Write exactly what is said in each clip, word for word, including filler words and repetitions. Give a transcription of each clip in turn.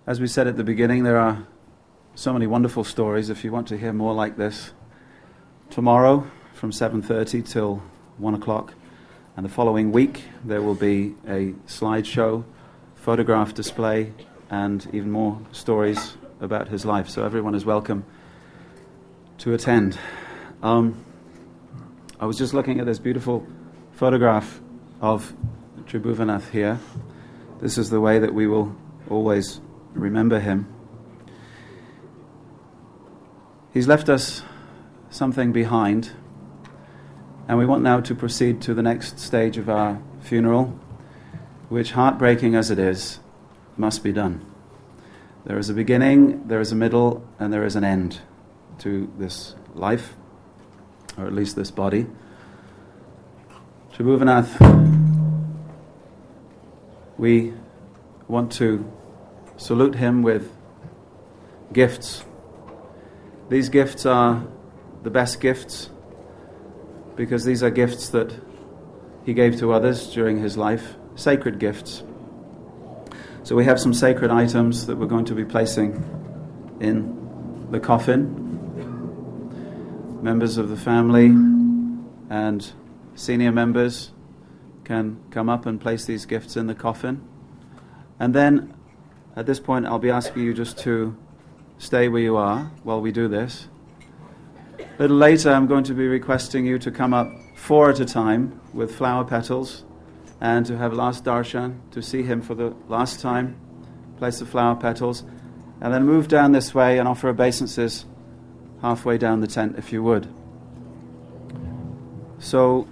As we said at the beginning, there are so many wonderful stories. If you want to hear more like this, tomorrow from seven thirty till one o'clock, and the following week there will be a slideshow, photograph display, and even more stories about his life. So everyone is welcome to attend. Um, I was just looking at this beautiful photograph of Tribhuvanath here. This is the way that we will always remember him. He's left us something behind, and we want now to proceed to the next stage of our funeral, which, heartbreaking as it is, must be done. There is a beginning, there is a middle, and there is an end to this life, or at least this body. Tribhuvanath, we want to salute him with gifts. These gifts are the best gifts because these are gifts that he gave to others during his life, sacred gifts. So we have some sacred items that we're going to be placing in the coffin. Members of the family and senior members can come up and place these gifts in the coffin. And then at this point I'll be asking you just to stay where you are while we do this. A little later I'm going to be requesting you to come up four at a time with flower petals and to have last darshan, to see him for the last time, place the flower petals, and then move down this way and offer obeisances halfway down the tent if you would. So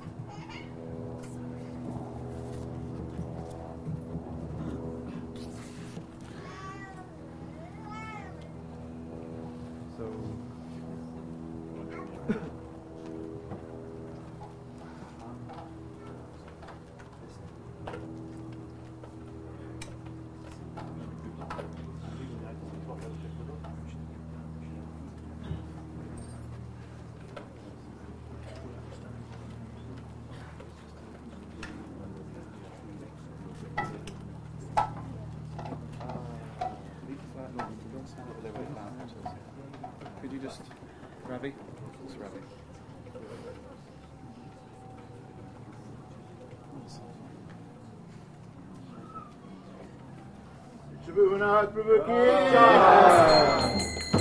could you just, Ravi? It's Ravi. Tribhuvanath Prabhu ki jai.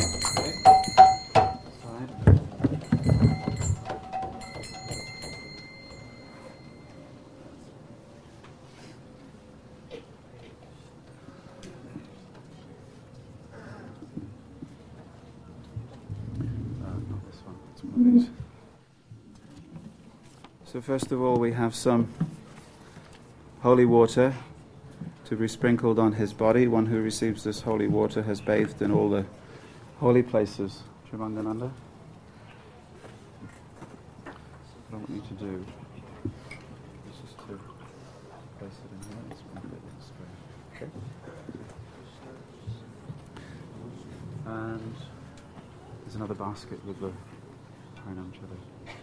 So first of all, we have some holy water to be sprinkled on his body. One who receives this holy water has bathed in all the holy places. Trivangananda? What I want you to do is just to place it in here and sprinkle it in this way. Okay? And there's another basket with the Harinam Chada.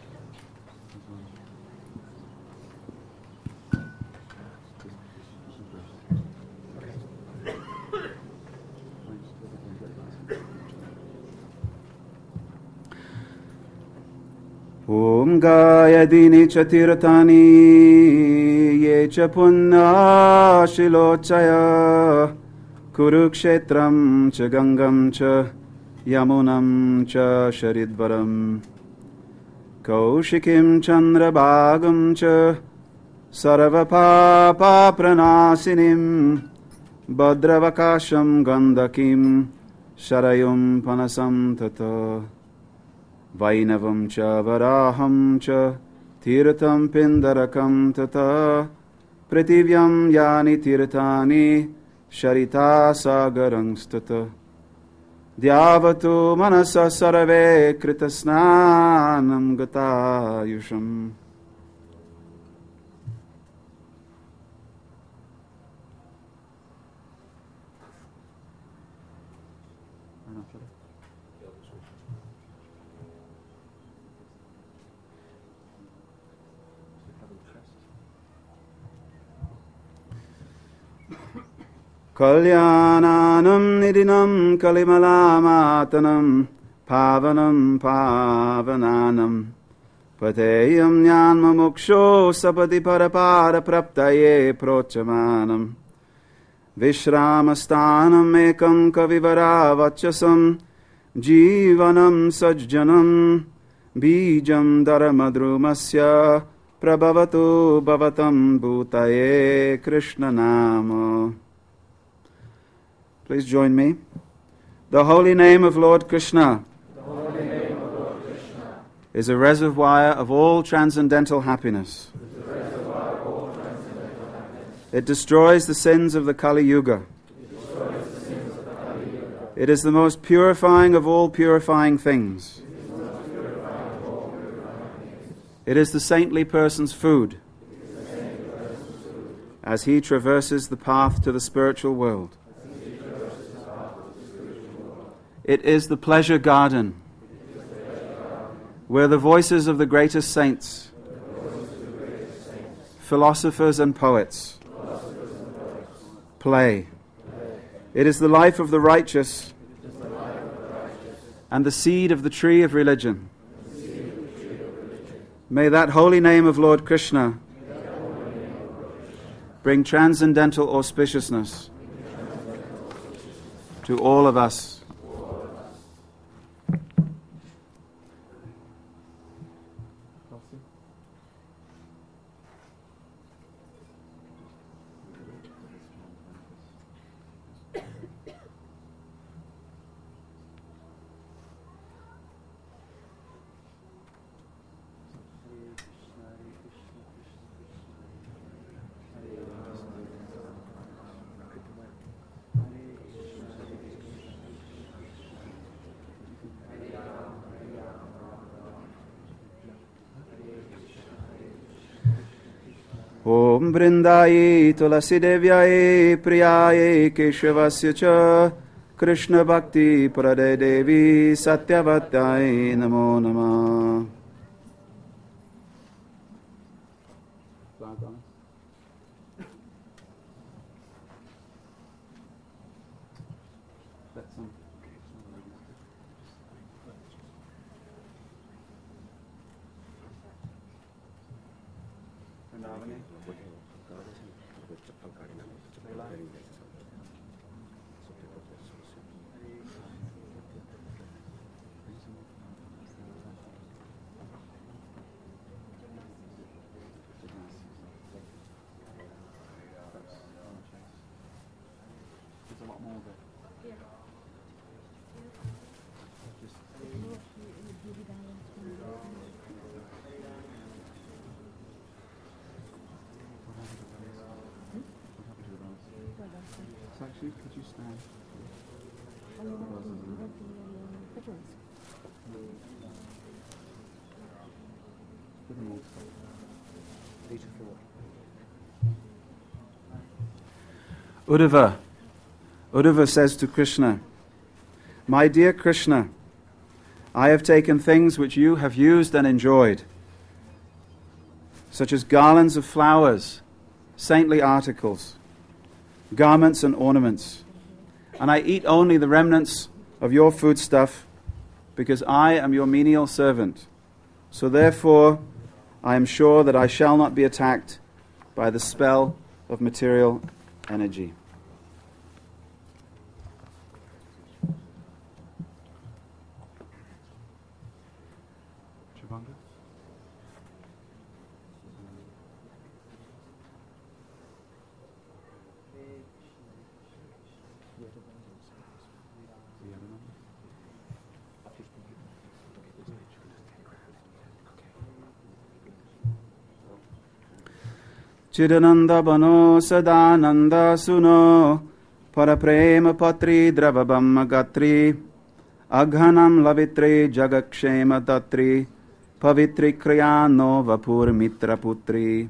Om Gayadini Chatirtani Ye Chapunna Shilochaya Kurukshetram Cha Gangam Cha Yamunam Cha Sharidvaram Kaushikim Chandrabhagam Cha Sarvapapa Pranasinim Bhadravakasham Gandakim Sharayum Panasam Tata Vainavam cha varaham cha tirtam pindarakam tata prativyam yani tirtani sharita sagarang stata Dhyavatu manasa sarave kritasnanam gatayusham. Kalyananam nidinam kalimalamathanam pavanam pavananam pateyam nyanma moksho sapati parapara praptaye prochamanam Vishramastanam ekam kavivara vachasam Jivanam sajjanam Bijam dharmadrumasya Prabhavatu bhavatam bhutaye Krishna nama. Please join me. The holy name of Lord Krishna, The holy name of Lord Krishna is a reservoir of all transcendental happiness. is the reservoir of all transcendental happiness. It destroys the sins of the Kali Yuga. It destroys the sins of the Kali Yuga. It is the most purifying of all purifying things. It is the most purifying of all purifying things. It is the saintly person's food It is the saintly person's food. as he traverses the path to the spiritual world. As he traverses the path of the spiritual world. It is the pleasure garden It is the pleasure garden. where the voices of the greatest saints, The voices of the greatest saints, philosophers and poets philosophers and poets play. play. It is the life of the righteous It is the life of the righteous and the seed of the tree of religion. and the seed of the tree of religion. May that holy name of Lord Krishna May that holy name of Lord Krishna bring transcendental auspiciousness to all of us. Om Vrindaye Tulasi Devyaye Priyaye Keshavasya Cha Krishna Bhakti Prade Devi Satyavataye Namo Namah. Actually, could you stand? Uddhava. Uddhava says to Krishna, "My dear Krishna, I have taken things which you have used and enjoyed, such as garlands of flowers, saintly articles, garments and ornaments, and I eat only the remnants of your foodstuff, because I am your menial servant. So therefore, I am sure that I shall not be attacked by the spell of material energy." Chidananda Bano Sadananda Suno Paraprema Patri Dravabhamma Gatri Aghanam Lavitri Jagakshema Tatri Pavitri Kriyano Vapur Mitra Putri.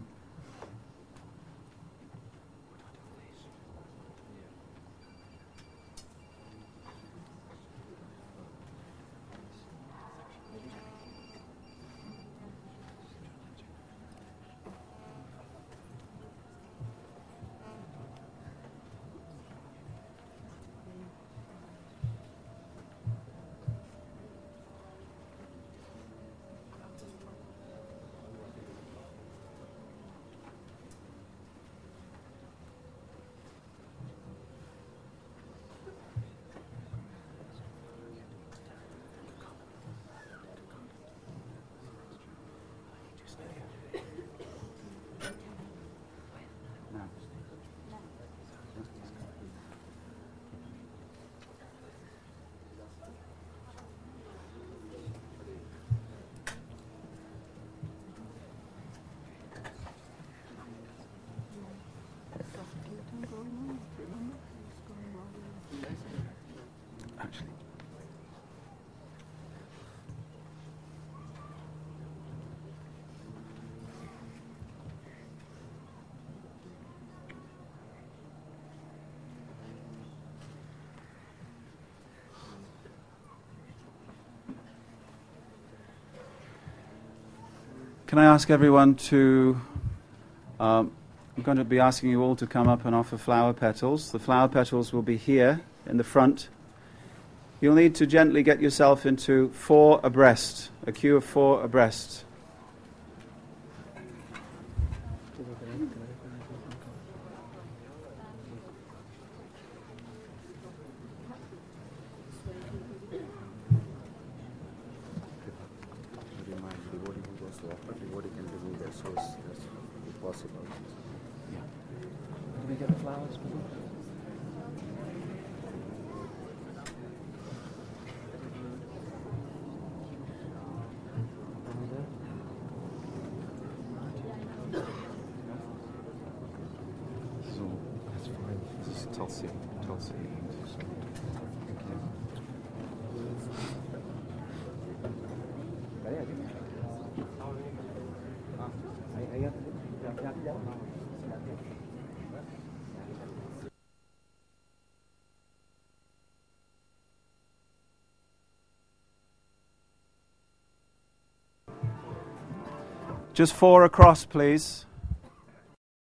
Can I ask everyone to... Um, I'm going to be asking you all to come up and offer flower petals. The flower petals will be here in the front. You'll need to gently get yourself into four abreast, a queue of four abreast. Did we get the flowers? So, that's fine. This is Tulsi. Tulsi. Just four across, please.